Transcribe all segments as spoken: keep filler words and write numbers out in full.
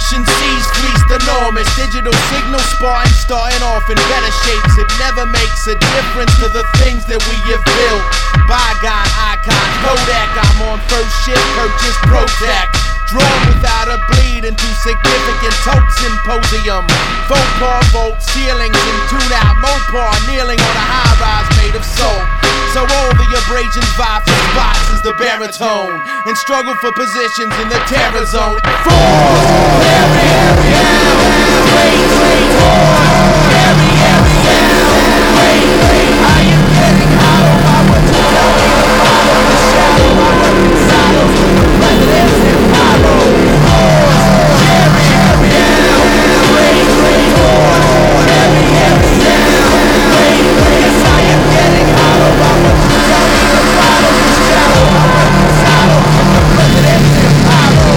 Efficiencies fleeced enormous. Digital signal Spartan starting off in better shapes. It never makes a difference to the things that we have built. Bygone icon Kodak, I'm on first shift, purchase Protect. Drawn without a bleed into significant tote symposium. Faux par vault ceilings and tune out Mopar kneeling on a high rise made of salt. So all the abrasions vie for spots as the baritone and struggle for positions in the terror zone. Force, carry, carry out, wait, wait, force, carry, carry out, wait, wait. I am getting hollow. I want to tell me to follow the shadow. I work in silos with the presidents and follow. Force, carry, carry out, wait, wait, force, carry, carry out, wait, wait. Yes, I am getting hollow. I want to tell me to follow the shadow. I work in silos with the presidents and follow.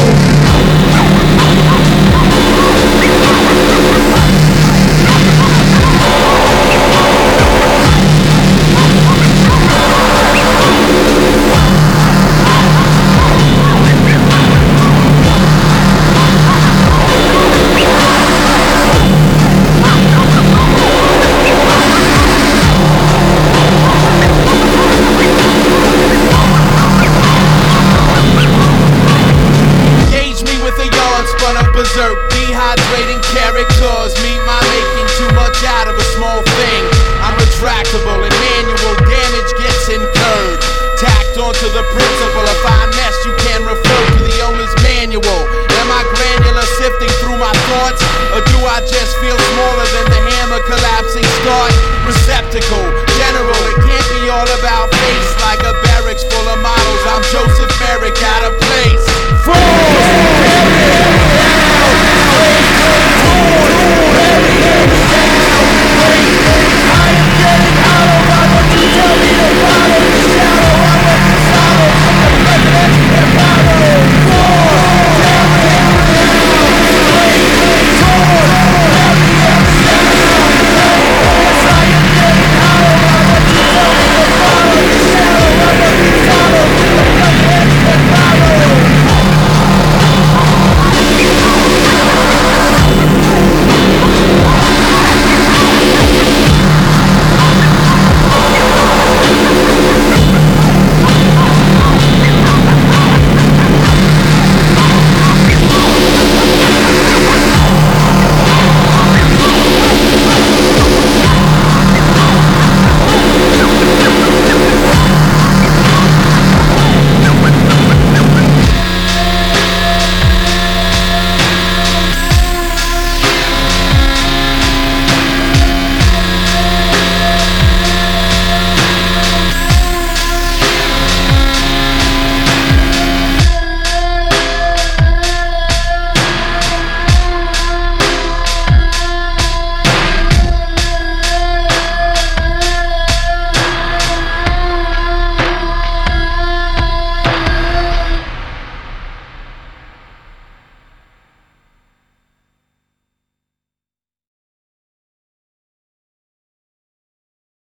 Berserk, dehydrating characters. Meet my making too much out of a small thing. I'm retractable and manual damage gets incurred. Tacked onto the principle. If I mess, you can refer to the owner's manual.